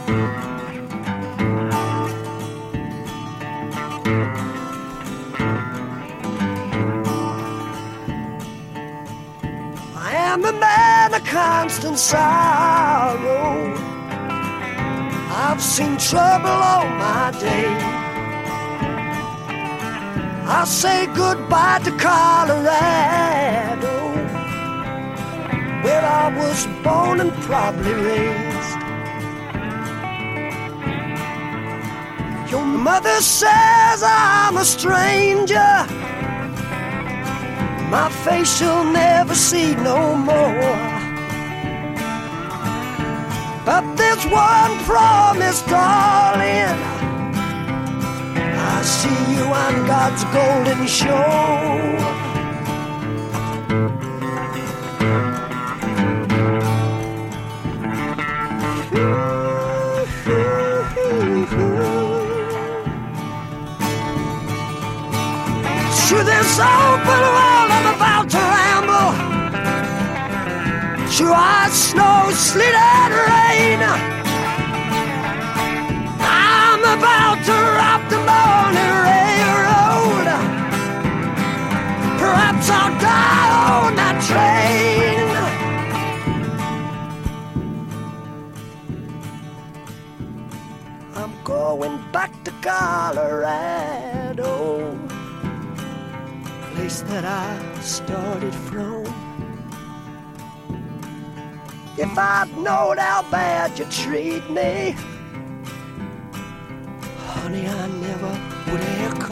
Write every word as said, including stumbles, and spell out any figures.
I'm a man of constant sorrow. I've seen trouble all my day. I say goodbye to Colorado, where I was born and probably raised. Your mother says I'm a stranger, my face she'll never see no more. But there's one promise, darling, I see you on God's golden shore. Through this open world I'm about to ramble, through ice, snow, sleet and rain. I'm about to rock the morning railroad, perhaps I'll die on that train. I'm going back to Colorado, place that I started from. If I'd known how bad you treat me, honey, I never would have